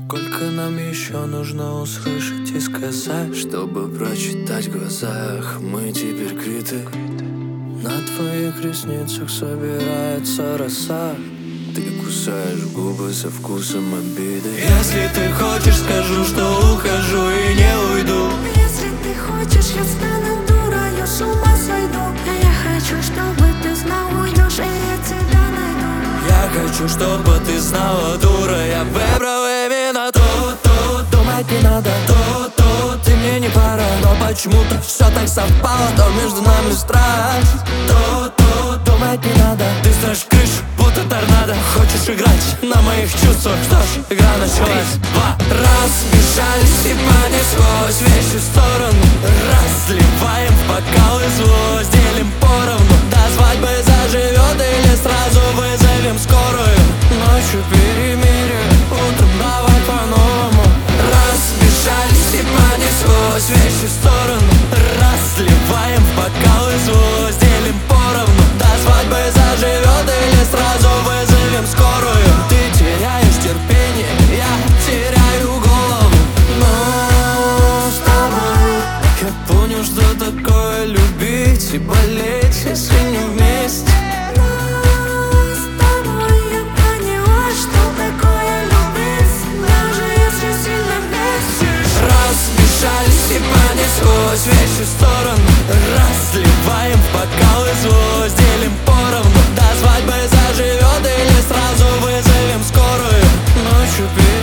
Сколько нам еще нужно услышать и сказать, чтобы прочитать в глазах, мы теперь квиты. На твоих ресницах собирается роса, ты кусаешь губы со вкусом обиды. Если ты хочешь, скажу, что ухожу и не уйду. Если ты хочешь, я стану дурой, с ума сойду. Я хочу, чтобы ты знал, уйдешь, и я тебя найду. Я хочу, чтобы ты знала, дура, я выбрал именно то. Думать не надо, то. Ты мне не пара, но почему-то все так совпало, то между нами страсть. То. Думать не надо, ты строишь крышу, будто торнадо. Хочешь играть на моих чувствах, что ж, игра началась. 2. Разбежались и понеслось вещи в сторону. Разливаем в бокалы злость, делим поровну. До свадьбы заживет или сразу вызовем скорую. Ночью перемирие, утром давай по-новому. Разбежались и понеслось вещи в сторону. Разливаем в бокалы злость, делим поровну. До свадьбы заживет или сразу вызовем скорую. Ты теряешь терпение, я теряю голову. Но с тобой я понял, что такое любить и болеть, если не вместе. С тобой я поняла, что такое любить, даже если сильно вместе. Разбежались и понеслось вещи в сторону. Разливаем в бокалы злость, делим поровну. До свадьбы заживет или сразу вызовем скорую. Ночью